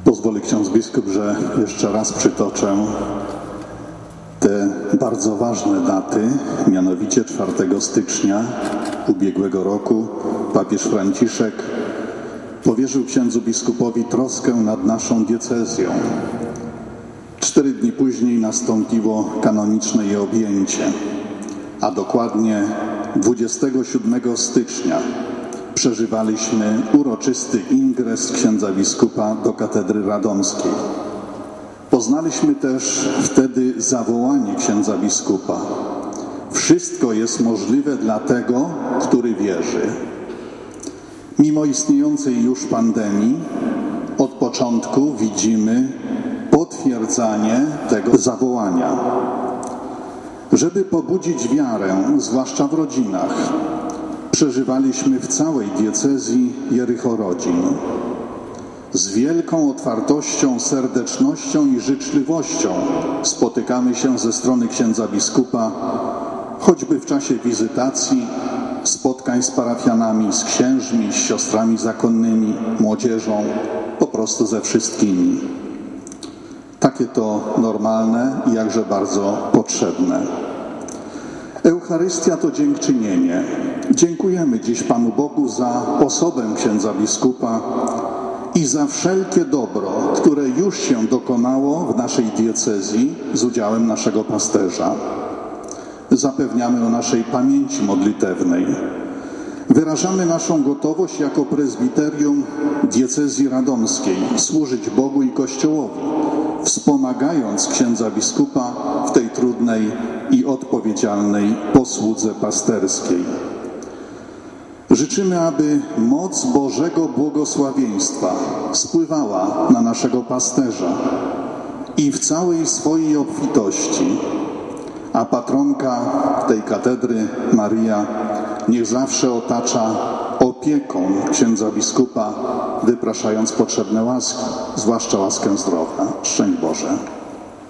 Pozwoli ksiądz biskup, że jeszcze raz przytoczę te bardzo ważne daty, mianowicie 4 stycznia ubiegłego roku papież Franciszek powierzył księdzu biskupowi troskę nad naszą diecezją. 4 dni później nastąpiło kanoniczne jej objęcie, a dokładnie 27 stycznia przeżywaliśmy uroczysty ingres księdza biskupa do katedry radomskiej. Poznaliśmy też wtedy zawołanie księdza biskupa: wszystko jest możliwe dla tego, który wierzy. Mimo istniejącej już pandemii, od początku widzimy potwierdzanie tego zawołania. Żeby pobudzić wiarę, zwłaszcza w rodzinach, przeżywaliśmy w całej diecezji Jericho-rodzin. Z wielką otwartością, serdecznością i życzliwością spotykamy się ze strony księdza biskupa, choćby w czasie wizytacji, spotkań z parafianami, z księżmi, z siostrami zakonnymi, młodzieżą, po prostu ze wszystkimi. Takie to normalne i jakże bardzo potrzebne. Eucharystia to dziękczynienie. Dziękujemy dziś Panu Bogu za osobę księdza biskupa i za wszelkie dobro, które już się dokonało w naszej diecezji z udziałem naszego pasterza. Zapewniamy o naszej pamięci modlitewnej. Wyrażamy naszą gotowość jako prezbiterium diecezji radomskiej służyć Bogu i Kościołowi, wspomagając księdza biskupa w tej trudnej i odpowiedzialnej posłudze pasterskiej. Życzymy, aby moc Bożego błogosławieństwa spływała na naszego pasterza i w całej swojej obfitości, a patronka tej katedry, Maria, niech zawsze otacza opieką księdza biskupa, wypraszając potrzebne łaski, zwłaszcza łaskę zdrowia. Szczęść Boże.